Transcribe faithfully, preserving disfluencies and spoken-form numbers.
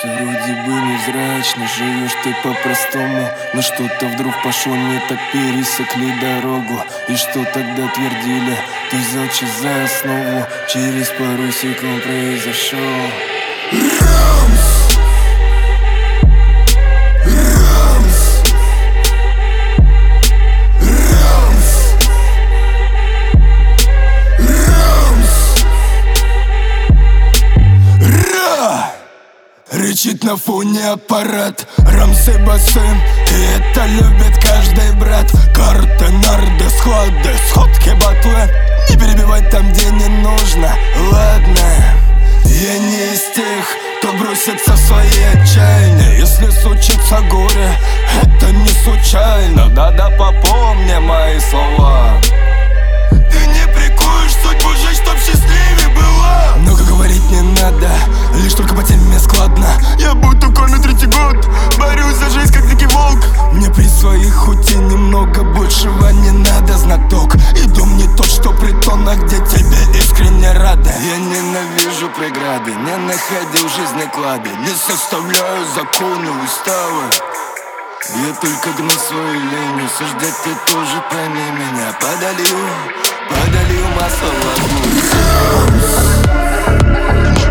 Все вроде бы невзрачно, живешь ты по-простому, но что-то вдруг пошло не так, пересекли дорогу. И что тогда твердили, ты взял час за основу, через пару секунд произошел Рамс. Рычит на фоне аппарат, рамсы басы, и это любит каждый брат. Карты, нарды, сходы, сходки, батлы, не перебивать там, где не нужно. Ладно, я не из тех, кто бросится в свои отчаяния. Если случится горе, это не случайно. Да-да, попомни мои слова. Ты не прикуешь судьбу, жизнь, чтоб счастливее была. Много говорить не надо, лишь только по теме складно. Я будто в коме третий год, борюсь за жизнь, как дикий волк. Мне при своих хоть и немного большего не надо, знаток. И дом не тот, что притон, а где тебе искренне рады. Я ненавижу преграды, не находил в жизни клады, не составляю законы, уставы. Я только гну свою линию, суждать ты тоже пойми меня. Подолью, подолью масло в огонь.